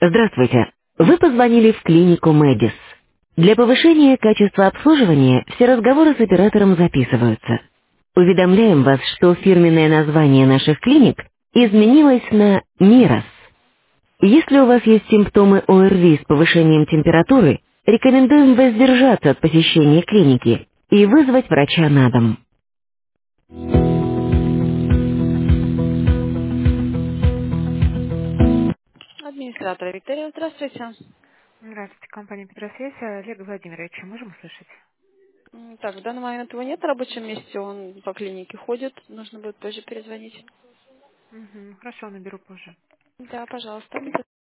Здравствуйте. Вы позвонили в клинику Мэдис. Для повышения качества обслуживания все разговоры с оператором записываются. Уведомляем вас, что фирменное название наших клиник изменилось на Мирос. Если у вас есть симптомы ОРВИ с повышением температуры, рекомендуем воздержаться от посещения клиники и вызвать врача на дом. Администратор Виктория, здравствуйте. Здравствуйте, компания Петросвязь. Олега Владимировича можем услышать? Так, в данный момент его нет на рабочем месте, он по клинике ходит, нужно будет позже перезвонить. Хорошо, наберу позже. Да, пожалуйста.